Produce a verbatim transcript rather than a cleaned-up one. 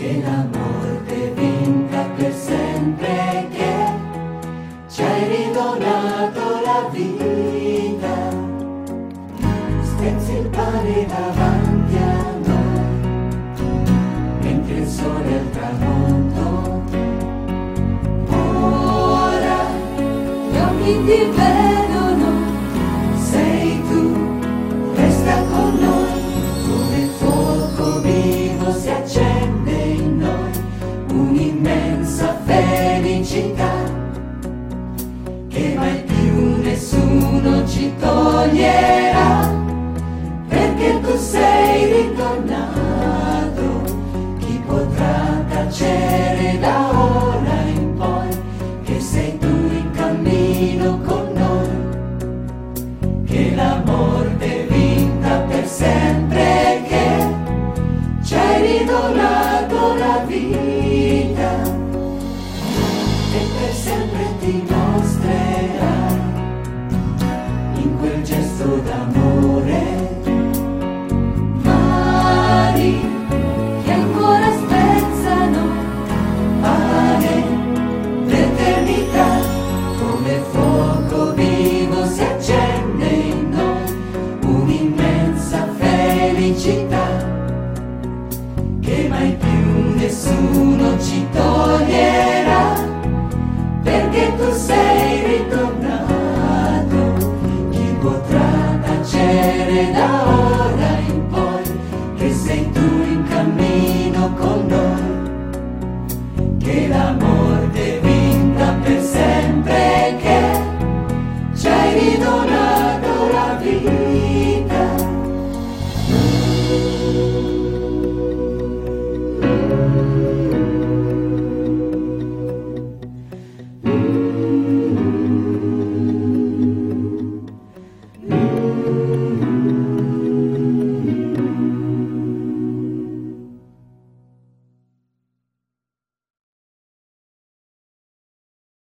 che la morte vinca per sempre, che ci hai ridonato la vita, spezzi il pane davanti a noi, mentre il sole è al tramonto. Ora gli occhi ti vedono, sei tu, resta con noi, come fuoco vivo si accende in noi, un'immensa felicità, che mai più nessuno ci toglierà, perché tu sei ritornato. Chi potrà tacere da ora in poi che sei tu in cammino con noi, che la morte è vinta per sempre, che ci hai ridonato la vita e per sempre ti mostrerai in quel gesto d'amore mani che ancora spezzano pane l'eternità, come fuoco vivo si accende in noi, un'immensa felicità, che mai più nessuno ci toglierà, perché tu sei ritornato. Chi potrà tacere da ora in poi che sei tu in cammino con noi, che la morte è vinta per sempre.